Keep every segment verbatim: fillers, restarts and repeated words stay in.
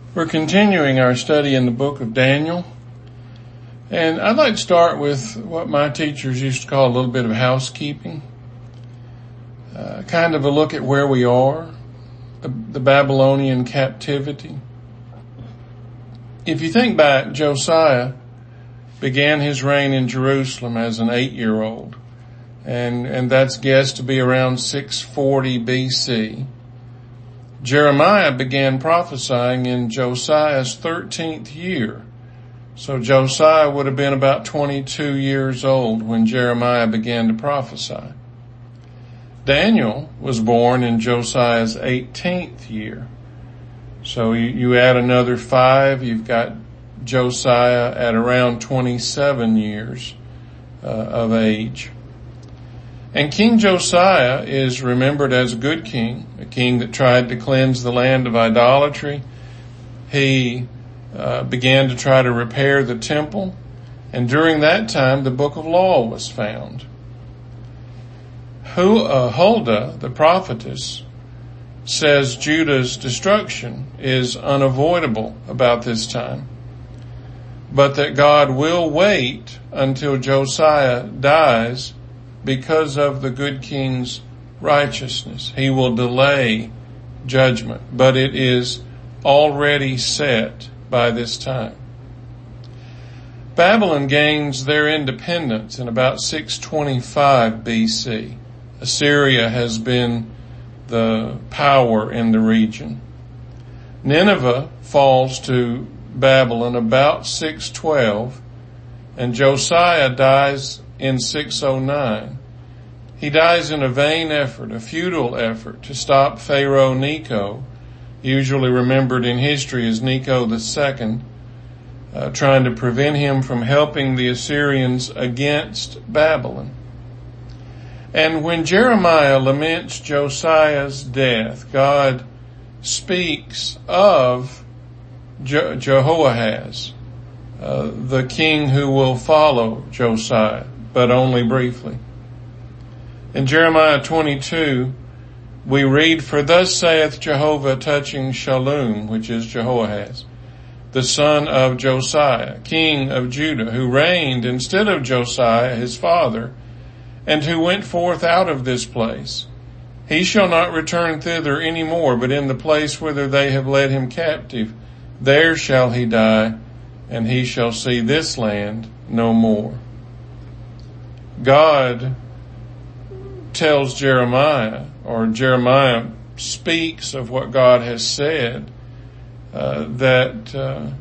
We're continuing our study in the book of Daniel, and I'd like to start with what my teachers used to call a little bit of housekeeping, uh, kind of a look at where we are, the, the Babylonian captivity. If you think back, Josiah began his reign in Jerusalem as an eight-year-old, and, and that's guessed to be around six forty B C. Jeremiah began prophesying in Josiah's thirteenth year. So Josiah would have been about twenty-two years old when Jeremiah began to prophesy. Daniel was born in Josiah's eighteenth year. So you, you add another five, you've got Josiah at around twenty-seven years uh, of age. And King Josiah is remembered as a good king, a king that tried to cleanse the land of idolatry. He uh, began to try to repair the temple, and during that time the book of law was found. Hu- uh, Huldah, the prophetess, says Judah's destruction is unavoidable about this time, but that God will wait until Josiah dies because of the good king's righteousness. He will delay judgment, but it is already set by this time. Babylon gains their independence in about six twenty-five B C. Assyria has been the power in the region. Nineveh falls to Babylon about six twelve, and Josiah dies in six oh nine. He dies in a vain effort, a futile effort to stop Pharaoh Necho, usually remembered in history as Necho the Second, uh, trying to prevent him from helping the Assyrians against Babylon. And when Jeremiah laments Josiah's death, God speaks of Je- Jehoahaz, uh, the king who will follow Josiah, but only briefly. In Jeremiah twenty-two, we read, "For thus saith Jehovah touching Shallum," which is Jehoahaz, "the son of Josiah, king of Judah, who reigned instead of Josiah his father, and who went forth out of this place. He shall not return thither any more, but in the place whither they have led him captive, there shall he die, and he shall see this land no more." God tells Jeremiah, or Jeremiah speaks of what God has said, uh, that uh,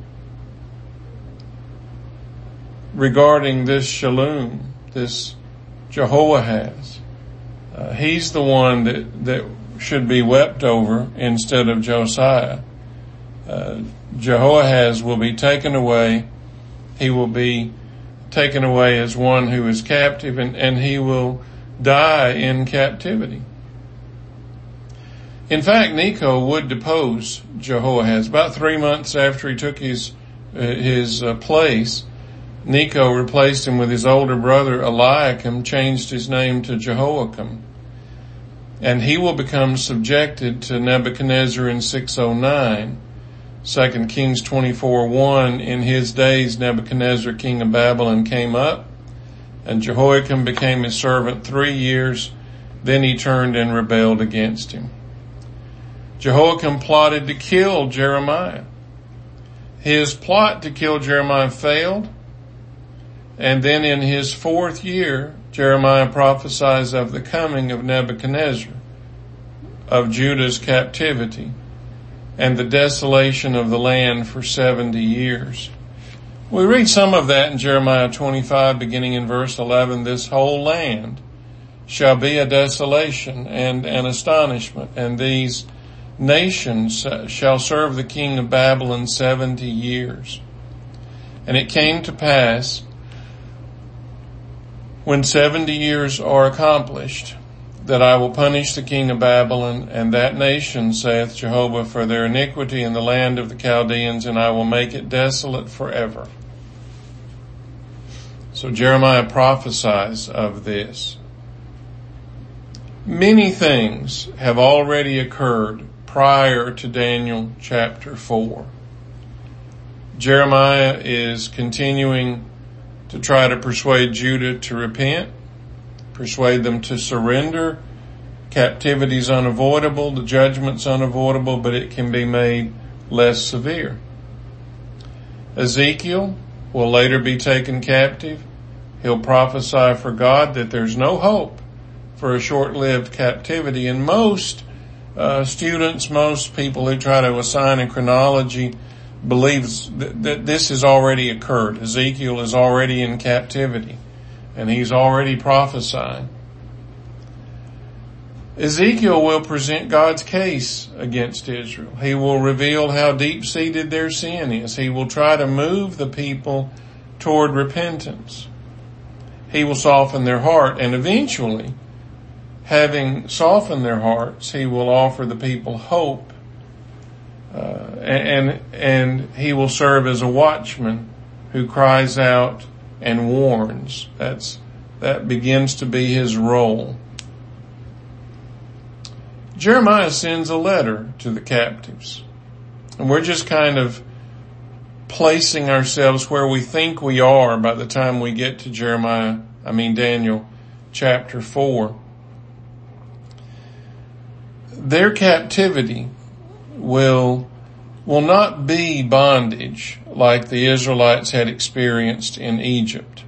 regarding this Shallum, this Jehoahaz, uh, he's the one that, that should be wept over instead of Josiah. Uh, Jehoahaz will be taken away. He will be taken away as one who is captive, and, and he will die in captivity. In fact, Necho would depose Jehoahaz. About three months after he took his uh, his uh, place, Necho replaced him with his older brother Eliakim, changed his name to Jehoiakim, and he will become subjected to Nebuchadnezzar in six oh nine. Second Kings twenty-four one, "In his days Nebuchadnezzar king of Babylon came up, and Jehoiakim became his servant three years. Then he turned and rebelled against him." Jehoiakim plotted to kill Jeremiah. His plot to kill Jeremiah failed, and then in his fourth year, Jeremiah prophesies of the coming of Nebuchadnezzar, of Judah's captivity, and the desolation of the land for seventy years. We read some of that in Jeremiah twenty-five, beginning in verse eleven. "This whole land shall be a desolation and an astonishment, and these nations shall serve the king of Babylon seventy years. And it came to pass, when seventy years are accomplished, that I will punish the king of Babylon and that nation, saith Jehovah, for their iniquity in the land of the Chaldeans, and I will make it desolate forever." So Jeremiah prophesies of this. Many things have already occurred prior to Daniel chapter four. Jeremiah is continuing to try to persuade Judah to repent, persuade them to surrender. Captivity is unavoidable, the judgment's unavoidable, but it can be made less severe. Ezekiel will later be taken captive. He'll prophesy for God that there's no hope for a short-lived captivity. And most uh, students, most people who try to assign a chronology believes that, that this has already occurred. Ezekiel is already in captivity, and he's already prophesying. Ezekiel will present God's case against Israel. He will reveal how deep-seated their sin is. He will try to move the people toward repentance. He will soften their heart, and eventually, having softened their hearts, he will offer the people hope. Uh, and, and he will serve as a watchman who cries out and warns. That's, that begins to be his role. Jeremiah sends a letter to the captives, and we're just kind of placing ourselves where we think we are by the time we get to Jeremiah, I mean Daniel chapter four. Their captivity will, will not be bondage like the Israelites had experienced in Egypt.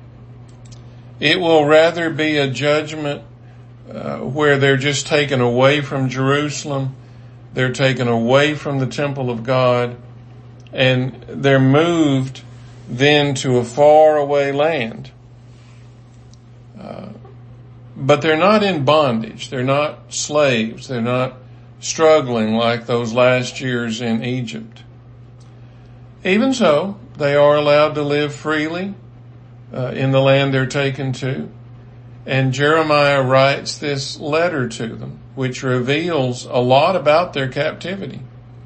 It will rather be a judgment Uh, where they're just taken away from Jerusalem, they're taken away from the temple of God, and they're moved then to a faraway land. Uh, but they're not in bondage. They're not slaves. They're not struggling like those last years in Egypt. Even so, they are allowed to live freely uh, in the land they're taken to. And Jeremiah writes this letter to them, which reveals a lot about their captivity.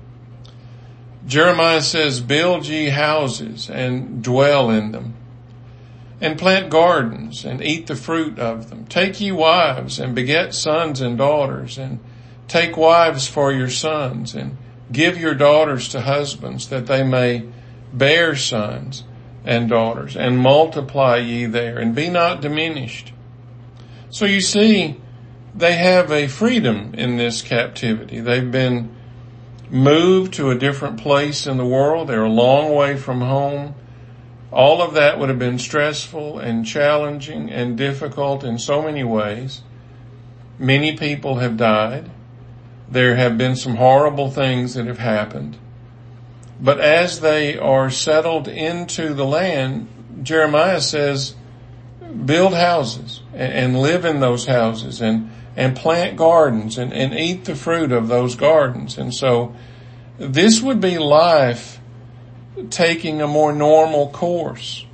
Jeremiah says, "Build ye houses and dwell in them, and plant gardens and eat the fruit of them. Take ye wives and beget sons and daughters, and take wives for your sons, and give your daughters to husbands, that they may bear sons and daughters, and multiply ye there, and be not diminished." So you see, they have a freedom in this captivity. They've been moved to a different place in the world. They're a long way from home. All of that would have been stressful and challenging and difficult in so many ways. Many people have died. There have been some horrible things that have happened. But as they are settled into the land, Jeremiah says, build houses and live in those houses, and, and plant gardens and, and eat the fruit of those gardens. And so this would be life taking a more normal course.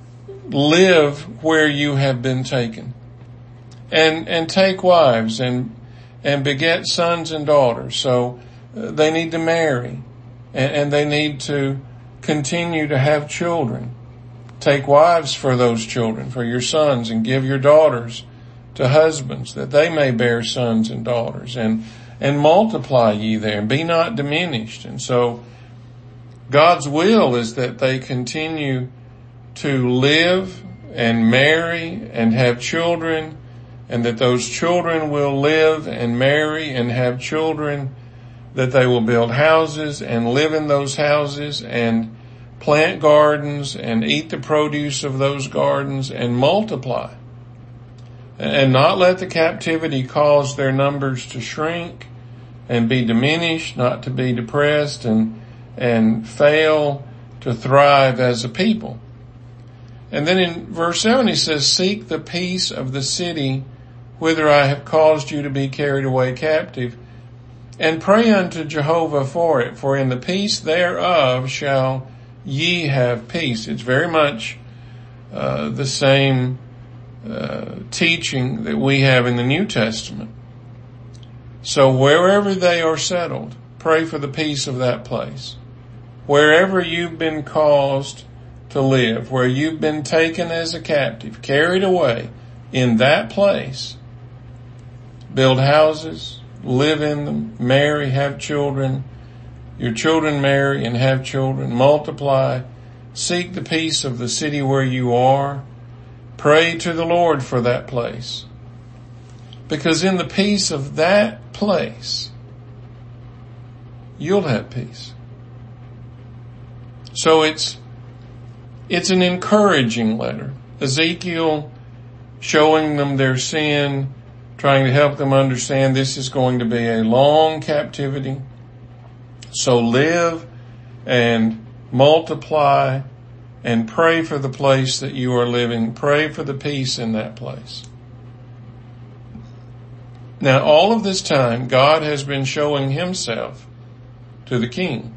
Live where you have been taken, and, and take wives and, and beget sons and daughters. So they need to marry, and, and they need to continue to have children. Take wives for those children, for your sons, and give your daughters to husbands, that they may bear sons and daughters, and, and multiply ye there, and be not diminished. And so God's will is that they continue to live and marry and have children, and that those children will live and marry and have children, that they will build houses and live in those houses, and plant gardens and eat the produce of those gardens, and multiply, and not let the captivity cause their numbers to shrink and be diminished, not to be depressed and and fail to thrive as a people. And then in verse seven he says, "Seek the peace of the city whither I have caused you to be carried away captive, and pray unto Jehovah for it, for in the peace thereof shall ye have peace." It's very much uh, the same uh, teaching that we have in the New Testament. So wherever they are settled, pray for the peace of that place. Wherever you've been caused to live, where you've been taken as a captive, carried away, in that place, build houses, live in them, marry, have children, your children marry and have children, multiply, seek the peace of the city where you are. Pray to the Lord for that place. Because in the peace of that place, you'll have peace. So it's, it's an encouraging letter. Ezekiel showing them their sin, trying to help them understand this is going to be a long captivity. So live and multiply and pray for the place that you are living. Pray for the peace in that place. Now, all of this time, God has been showing himself to the king.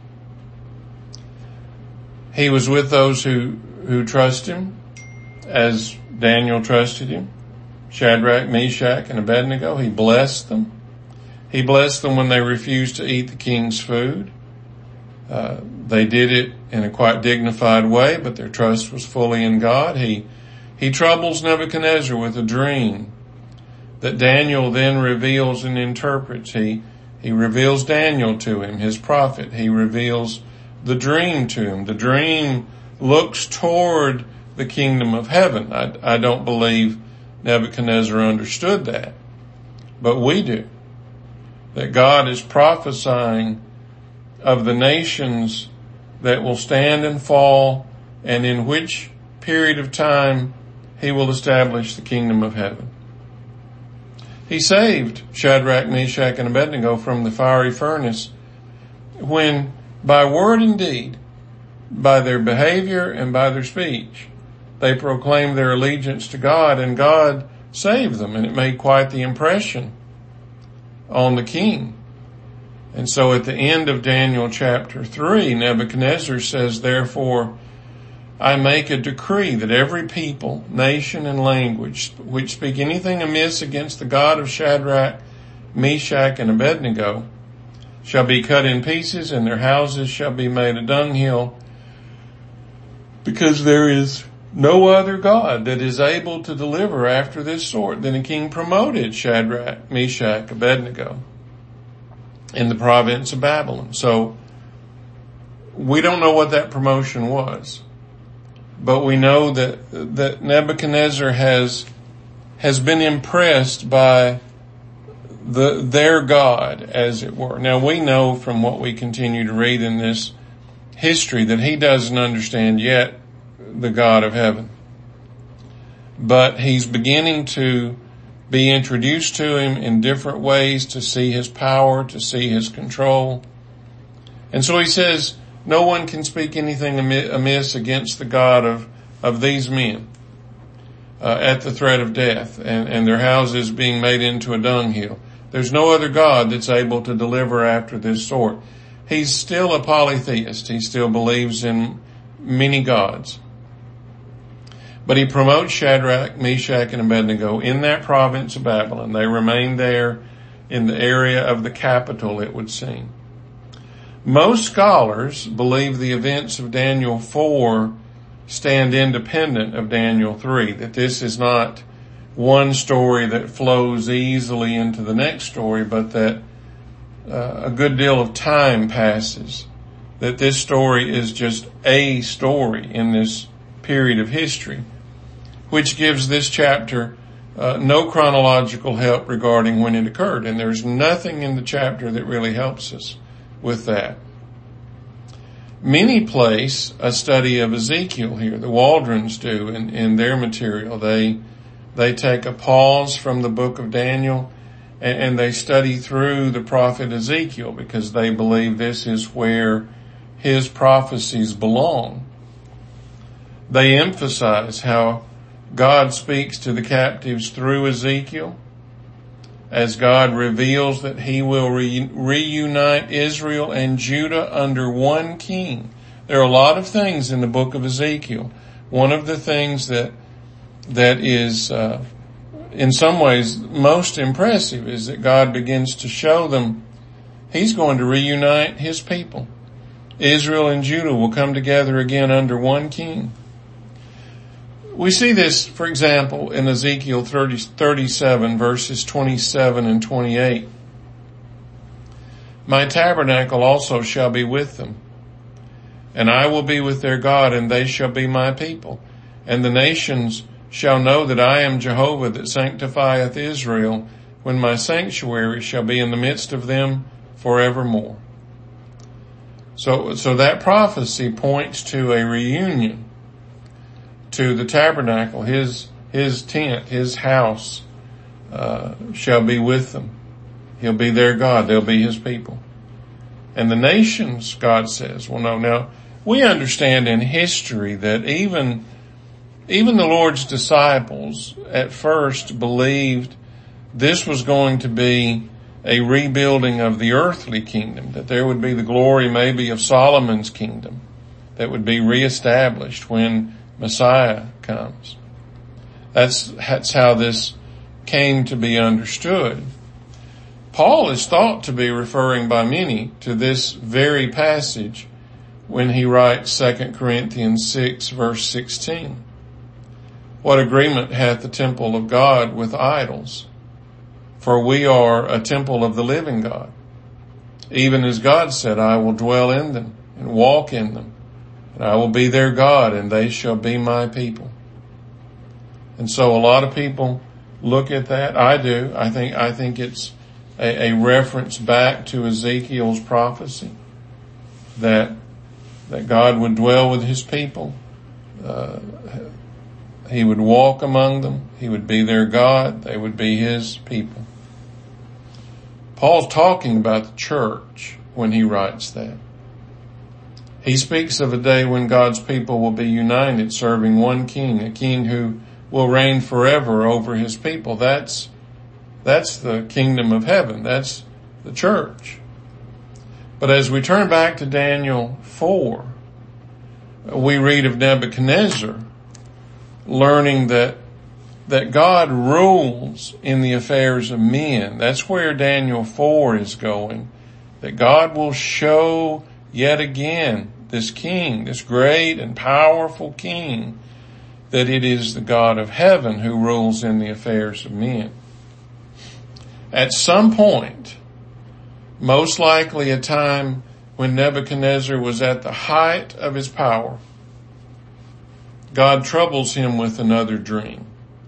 He was with those who, who trust him, as Daniel trusted him. Shadrach, Meshach, and Abednego. He blessed them. He blessed them when they refused to eat the king's food. Uh, they did it in a quite dignified way, but their trust was fully in God. He, he troubles Nebuchadnezzar with a dream that Daniel then reveals and interprets. He, he reveals Daniel to him, his prophet. He reveals the dream to him. The dream looks toward the kingdom of heaven. I, I don't believe Nebuchadnezzar understood that, but we do. That God is prophesying of the nations that will stand and fall, and in which period of time he will establish the kingdom of heaven. He saved Shadrach, Meshach, and Abednego from the fiery furnace when, by word and deed, by their behavior and by their speech, they proclaimed their allegiance to God, and God saved them, and it made quite the impression on the king. And so at the end of Daniel chapter three, Nebuchadnezzar says, therefore, I make a decree that every people, nation, and language which speak anything amiss against the God of Shadrach, Meshach, and Abednego shall be cut in pieces, and their houses shall be made a dunghill, because there is no other God that is able to deliver after this sort. Then the king promoted Shadrach, Meshach, Abednego in the province of Babylon. So we don't know what that promotion was, but we know that that Nebuchadnezzar has has been impressed by the their God, as it were. Now we know from what we continue to read in this history that he doesn't understand yet the God of heaven, but he's beginning to be introduced to him in different ways, to see his power, to see his control. And so he says, no one can speak anything amiss against the God of, of these men uh, at the threat of death, and, and their houses being made into a dunghill. There's no other God that's able to deliver after this sort. He's still a polytheist. He still believes in many gods. But he promotes Shadrach, Meshach, and Abednego in that province of Babylon. They remain there in the area of the capital, it would seem. Most scholars believe the events of Daniel four stand independent of Daniel three, that this is not one story that flows easily into the next story, but that uh, a good deal of time passes, that this story is just a story in this period of history, which gives this chapter uh, no chronological help regarding when it occurred. And there's nothing in the chapter that really helps us with that. Many place a study of Ezekiel here. The Waldrons do in, in their material. They they take a pause from the book of Daniel and, and they study through the prophet Ezekiel, because they believe this is where his prophecies belong. They emphasize how God speaks to the captives through Ezekiel, as God reveals that he will re- reunite Israel and Judah under one king. There are a lot of things in the book of Ezekiel. One of the things that that is uh, in some ways most impressive is that God begins to show them he's going to reunite his people. Israel and Judah will come together again under one king. We see this, for example, in Ezekiel thirty, thirty-seven, verses twenty-seven and twenty-eight. My tabernacle also shall be with them, And I will be with their God, and they shall be my people. And the nations shall know that I am Jehovah that sanctifieth Israel, when my sanctuary shall be in the midst of them forevermore. So, so that prophecy points to a reunion, to the tabernacle. His, his tent, his house, uh, shall be with them. He'll be their God. They'll be his people. And the nations, God says, well, no, now, we understand in history that even, even the Lord's disciples at first believed this was going to be a rebuilding of the earthly kingdom, that there would be the glory maybe of Solomon's kingdom that would be reestablished when Messiah comes. That's, that's how this came to be understood. Paul is thought to be referring by many to this very passage when he writes Second Corinthians six verse sixteen. What agreement hath the temple of God with idols? For we are a temple of the living God. Even as God said, I will dwell in them and walk in them, and I will be their God, and they shall be my people. And so a lot of people look at that. I do. I think, I think it's a, a reference back to Ezekiel's prophecy that, that God would dwell with his people. Uh, he would walk among them. He would be their God. They would be his people. Paul's talking about the church when he writes that. He speaks of a day when God's people will be united, serving one king, a king who will reign forever over his people. That's, that's the kingdom of heaven. That's the church. But as we turn back to Daniel four, we read of Nebuchadnezzar learning that that God rules in the affairs of men. That's where Daniel four is going. That God will show yet again this king, this great and powerful king, that it is the God of heaven who rules in the affairs of men. At some point, most likely a time when Nebuchadnezzar was at the height of his power, God troubles him with another dream.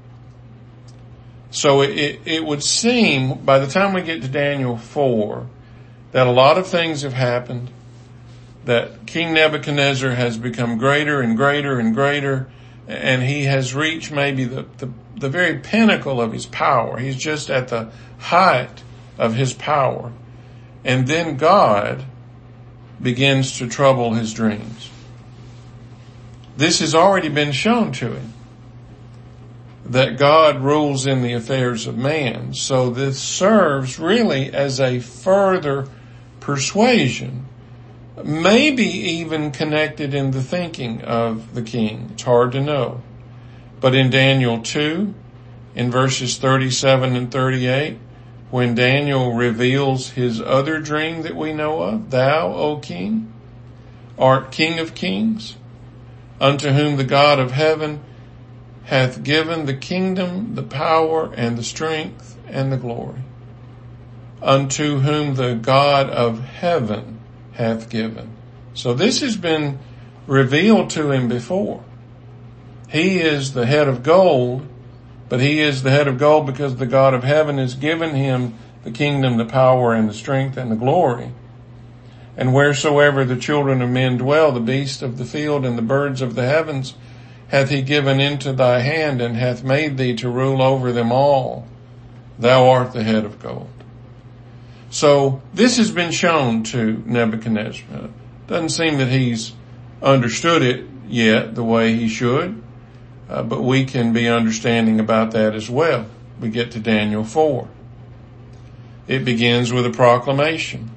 So it, it would seem, by the time we get to Daniel four, that a lot of things have happened, that King Nebuchadnezzar has become greater and greater and greater, and he has reached maybe the, the, the very pinnacle of his power. He's just at the height of his power. And then God begins to trouble his dreams. This has already been shown to him, that God rules in the affairs of man. So this serves really as a further persuasion, maybe even connected in the thinking of the king. It's hard to know. But in Daniel two, in verses thirty-seven and thirty-eight, when Daniel reveals his other dream that we know of, thou, O king, art king of kings, unto whom the God of heaven hath given the kingdom, the power, and the strength, and the glory. Unto whom the God of heaven hath given. So this has been revealed to him before. He is the head of gold, but he is the head of gold because the God of heaven has given him the kingdom, the power, and the strength, and the glory. And wheresoever the children of men dwell, the beasts of the field and the birds of the heavens hath he given into thy hand, and hath made thee to rule over them all. Thou art the head of gold. So this has been shown to Nebuchadnezzar. Doesn't seem that he's understood it yet the way he should, uh, but we can be understanding about that as well. We get to Daniel four. It begins with a proclamation.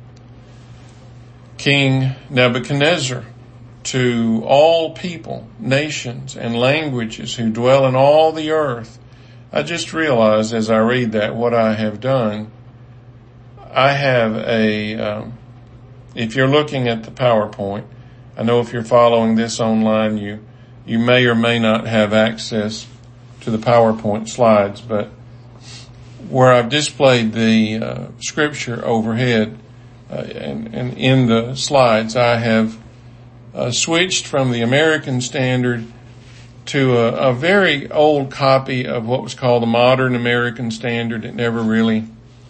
King Nebuchadnezzar, to all people, nations, and languages who dwell in all the earth. I just realized as I read that what I have done. I have a, um, if you're looking at the PowerPoint, I know if you're following this online, you, you may or may not have access to the PowerPoint slides, but where I've displayed the uh, scripture overhead, uh, and, and in the slides, I have uh, switched from the American Standard to a, a very old copy of what was called the Modern American Standard. It never really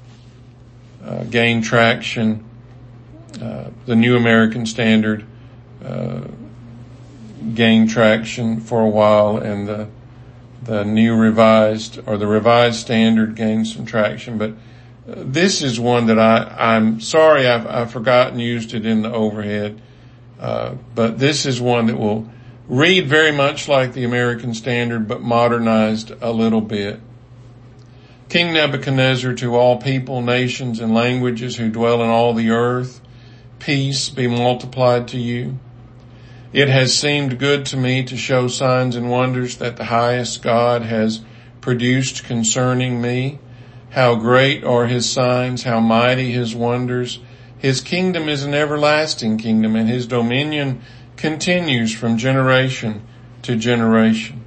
uh, gained traction. Uh, the New American Standard uh, gained traction for a while, and the the New Revised or the Revised Standard gained some traction. But uh, this is one that I, I'm sorry I've, I've forgotten used it in the overhead. Uh, but this is one that will read very much like the American Standard, but modernized a little bit. King Nebuchadnezzar, to all people, nations, and languages who dwell in all the earth, peace be multiplied to you. It has seemed good to me to show signs and wonders that the highest God has produced concerning me. How great are his signs, how mighty his wonders. His kingdom is an everlasting kingdom, and his dominion continues from generation to generation.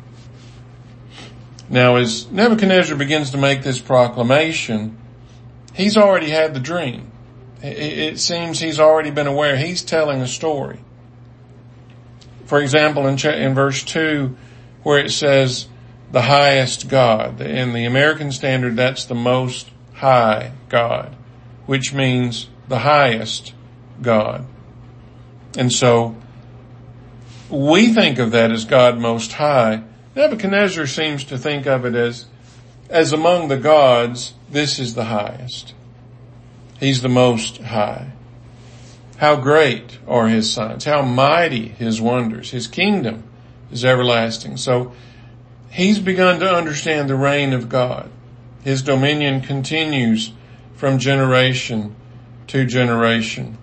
Now, as Nebuchadnezzar begins to make this proclamation, he's already had the dream. It seems he's already been aware. He's telling a story. For example, in, in verse two, where it says, the highest God. In the American Standard, that's the most high God, which means the highest God. And so, we think of that as God Most High. Nebuchadnezzar seems to think of it as, as among the gods, this is the highest. He's the Most High. How great are his signs, how mighty his wonders. His kingdom is everlasting. So, he's begun to understand the reign of God. His dominion continues from generation to generation.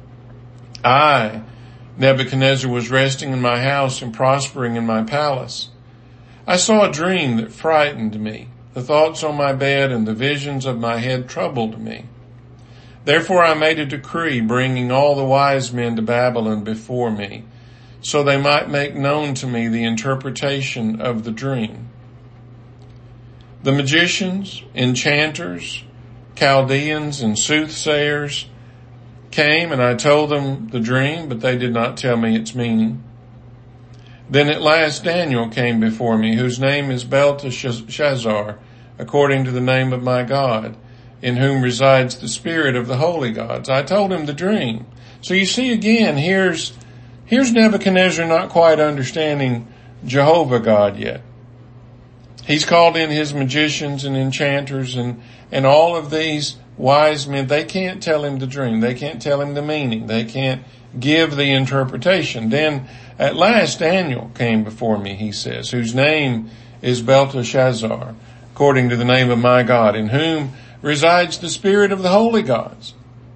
I, Nebuchadnezzar, was resting in my house and prospering in my palace. I saw a dream that frightened me. The thoughts on my bed and the visions of my head troubled me. Therefore I made a decree, bringing all the wise men to Babylon before me, so they might make known to me the interpretation of the dream. The magicians, enchanters, Chaldeans, and soothsayers came, and I told them the dream, but they did not tell me its meaning. Then at last Daniel came before me, whose name is Belteshazzar, according to the name of my God, in whom resides the spirit of the holy gods. I told him the dream. So you see again, here's, here's Nebuchadnezzar not quite understanding Jehovah God yet. He's called in his magicians and enchanters and, and all of these wise men. They can't tell him the dream. They can't tell him the meaning. They can't give the interpretation. Then at last Daniel came before me, he says, whose name is Belteshazzar, according to the name of my God, in whom resides the spirit of the holy gods.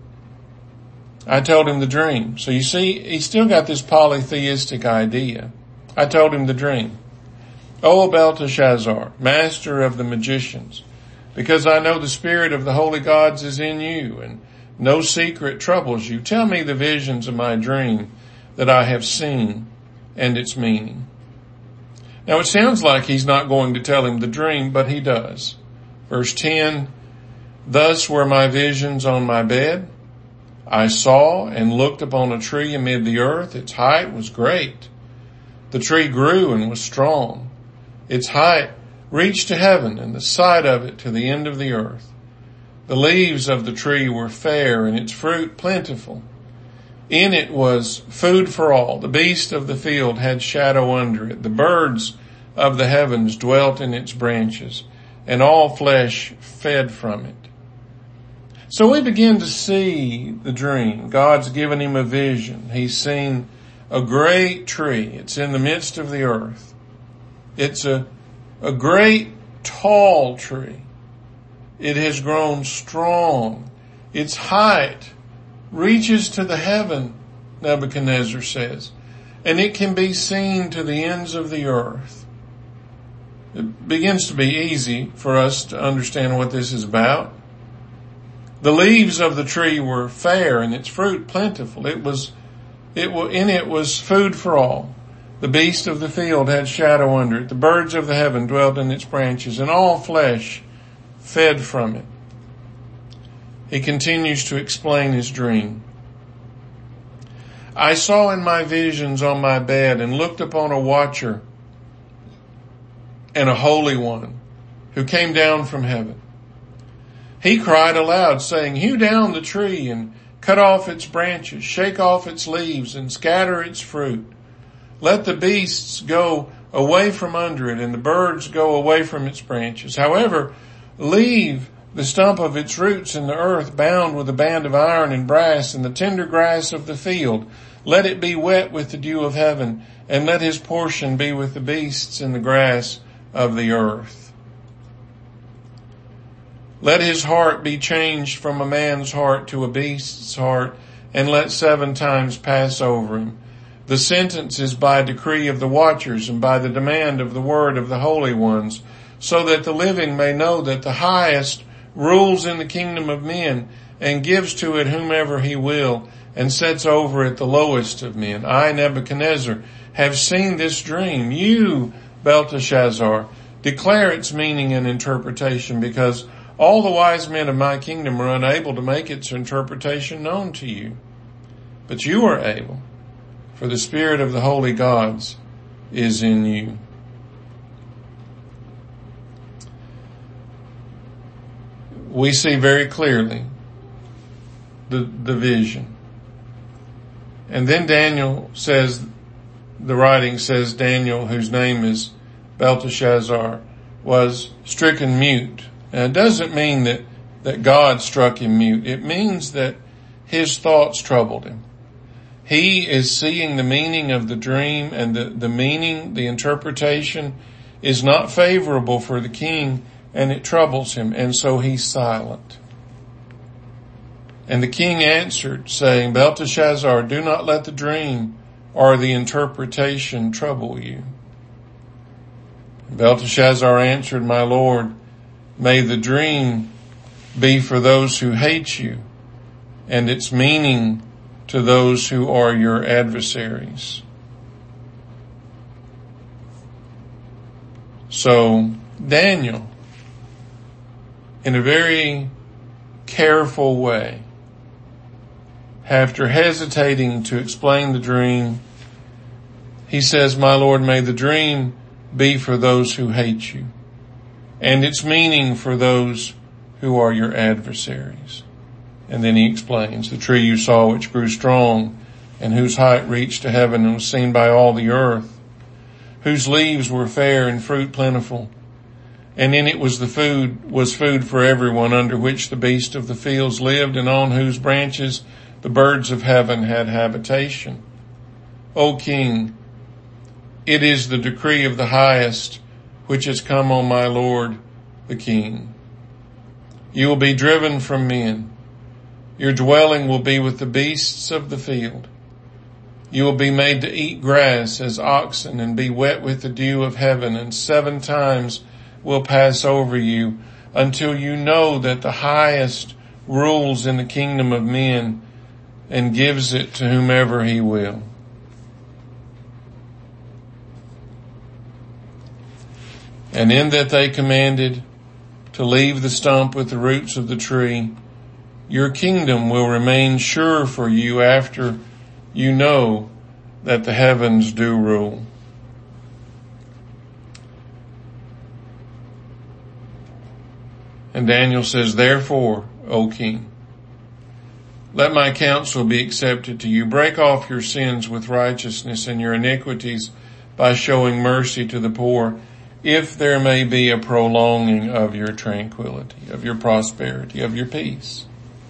I told him the dream. So you see, he's still got this polytheistic idea. I told him the dream. O Belteshazzar, master of the magicians, because I know the spirit of the holy gods is in you, and no secret troubles you. Tell me the visions of my dream that I have seen and its meaning. Now it sounds like he's not going to tell him the dream, but he does. Verse ten, thus were my visions on my bed. I saw and looked upon a tree amid the earth. Its height was great. The tree grew and was strong. Its height reached to heaven, and the side of it to the end of the earth. The leaves of the tree were fair, and its fruit plentiful. In it was food for all. The beasts of the field had shadow under it. The birds of the heavens dwelt in its branches, and all flesh fed from it. So we begin to see the dream. God's given him a vision. He's seen a great tree. It's in the midst of the earth. It's a, a great tall tree. It has grown strong. Its height reaches to the heaven, Nebuchadnezzar says, and it can be seen to the ends of the earth. It begins to be easy for us to understand what this is about. The leaves of the tree were fair and its fruit plentiful. It was, it was, in it was food for all. The beasts of the field had shadow under it. The birds of the heaven dwelt in its branches, and all flesh fed from it. He continues to explain his dream. I saw in my visions on my bed and looked upon a watcher and a holy one who came down from heaven. He cried aloud, saying, hew down the tree and cut off its branches, shake off its leaves and scatter its fruit. Let the beasts go away from under it and the birds go away from its branches. However, leave the stump of its roots in the earth, bound with a band of iron and brass, and the tender grass of the field. Let it be wet with the dew of heaven, and let his portion be with the beasts in the grass of the earth. Let his heart be changed from a man's heart to a beast's heart, and let seven times pass over him. The sentence is by decree of the watchers and by the demand of the word of the holy ones, so that the living may know that the highest rules in the kingdom of men and gives to it whomever he will and sets over it the lowest of men. I, Nebuchadnezzar, have seen this dream. You, Belteshazzar, declare its meaning and interpretation, because all the wise men of my kingdom are unable to make its interpretation known to you. But you are able, for the spirit of the holy gods is in you. We see very clearly the, the vision. And then Daniel says, the writing says Daniel, whose name is Belteshazzar, was stricken mute. And it doesn't mean that, that God struck him mute. It means that his thoughts troubled him. He is seeing the meaning of the dream, and the, the meaning, the interpretation is not favorable for the king, and it troubles him, and so he's silent. And the king answered, saying, Belteshazzar, do not let the dream or the interpretation trouble you. Belteshazzar answered, my lord, may the dream be for those who hate you, and its meaning to those who are your adversaries. So Daniel, in a very careful way, after hesitating to explain the dream, he says, my Lord, may the dream be for those who hate you, and its meaning for those who are your adversaries. And then he explains, the tree you saw which grew strong and whose height reached to heaven and was seen by all the earth, whose leaves were fair and fruit plentiful, and in it was the food, was food for everyone, under which the beasts of the fields lived, and on whose branches the birds of heaven had habitation. O King, it is the decree of the highest which has come on my Lord the King. You will be driven from men. Your dwelling will be with the beasts of the field. You will be made to eat grass as oxen and be wet with the dew of heaven, and seven times will pass over you until you know that the highest rules in the kingdom of men and gives it to whomever he will. And in that they commanded to leave the stump with the roots of the tree, your kingdom will remain sure for you after you know that the heavens do rule. And Daniel says, therefore, O King, let my counsel be accepted to you. Break off your sins with righteousness and your iniquities by showing mercy to the poor, if there may be a prolonging of your tranquility, of your prosperity, of your peace.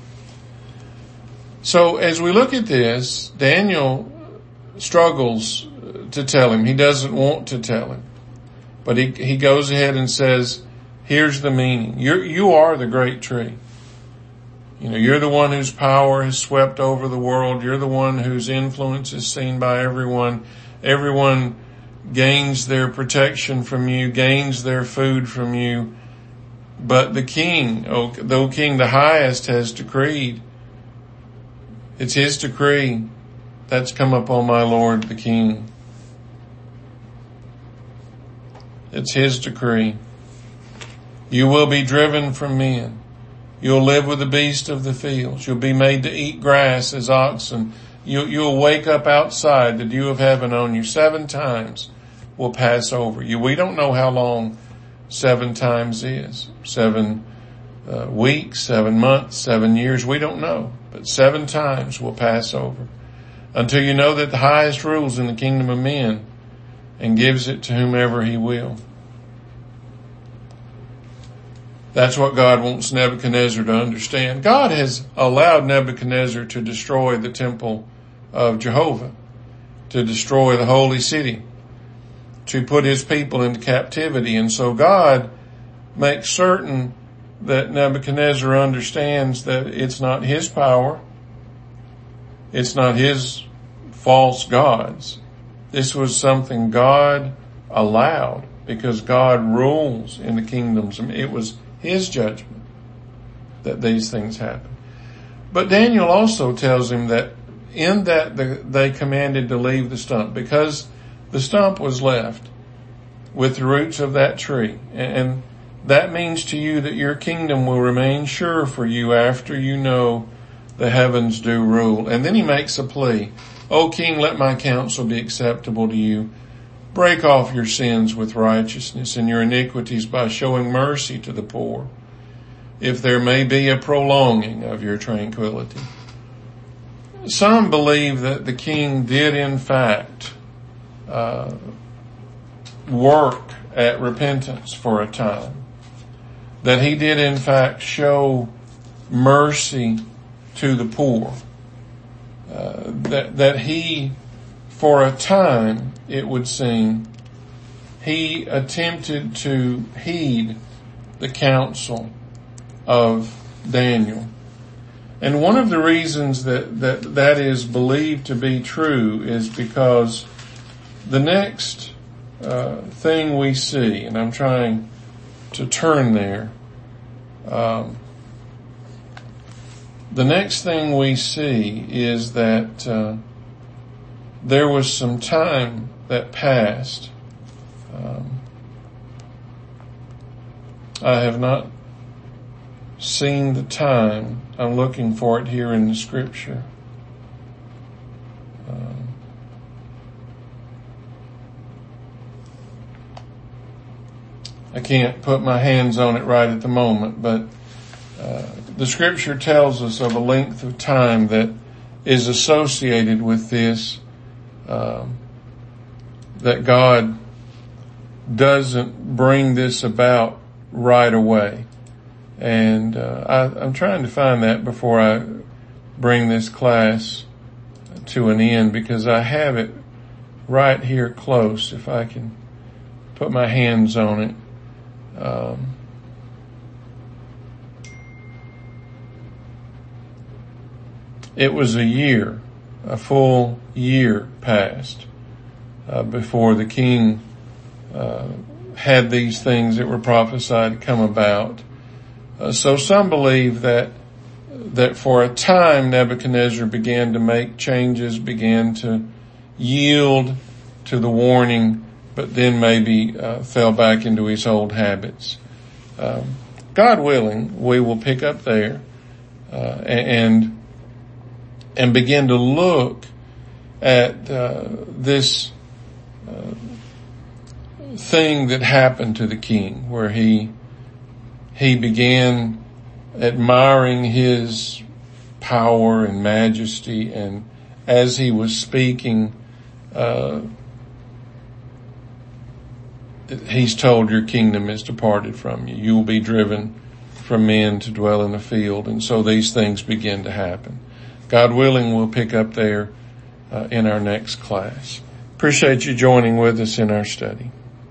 So as we look at this, Daniel struggles to tell him. He doesn't want to tell him. But he, he goes ahead and says, here's the meaning. You're, you are the great tree. You know, you're the one whose power has swept over the world. You're the one whose influence is seen by everyone. Everyone gains their protection from you, gains their food from you. But the king, oh, the king, the highest, has decreed. It's his decree that's come upon my Lord the King. It's his decree. You will be driven from men. You'll live with the beasts of the fields. You'll be made to eat grass as oxen You, you'll wake up outside, the dew of heaven on you seven times will pass over you. We don't know how long seven times is. Seven uh, weeks, seven months, seven years, we don't know. But seven times will pass over until you know that the highest rules in the kingdom of men and gives it to whomever he will. That's what God wants Nebuchadnezzar to understand. God has allowed Nebuchadnezzar to destroy the temple of Jehovah, to destroy the holy city, to put his people into captivity. And so God makes certain that Nebuchadnezzar understands that it's not his power, it's not his false gods. This was something God allowed because God rules in the kingdoms. It was his judgment that these things happen. But Daniel also tells him that in that the, they commanded to leave the stump because the stump was left with the roots of that tree. And that means to you that your kingdom will remain sure for you after you know the heavens do rule. And then he makes a plea. O king, let my counsel be acceptable to you. Break off your sins with righteousness and your iniquities by showing mercy to the poor, if there may be a prolonging of your tranquility. Some believe that the king did in fact uh, work at repentance for a time, that he did in fact show mercy to the poor, uh, that that he, for a time, it would seem, he attempted to heed the counsel of Daniel. And one of the reasons that, that that is believed to be true is because the next uh, thing we see, and I'm trying to turn there, um, the next thing we see is that uh, there was some time that passed. Um, I have not seen the time. I'm looking for it here in the scripture. Um, I can't put my hands on it right at the moment, but uh, the scripture tells us of a length of time that is associated with this, um, that God doesn't bring this about right away. And uh, I, I'm trying to find that before I bring this class to an end, because I have it right here close, if I can put my hands on it. Um, it was a year, a full year passed uh, before the king uh, had these things that were prophesied come about. Uh, so some believe that that for a time Nebuchadnezzar began to make changes, began to yield to the warning, but then maybe uh, fell back into his old habits. Um, God willing, we will pick up there uh, and and begin to look at uh, this uh, thing that happened to the king, where he he began admiring his power and majesty, and as he was speaking, uh, he's told, your kingdom is departed from you. You will be driven from men to dwell in the field. And so these things begin to happen. God willing, we'll pick up there uh, in our next class. Appreciate you joining with us in our study.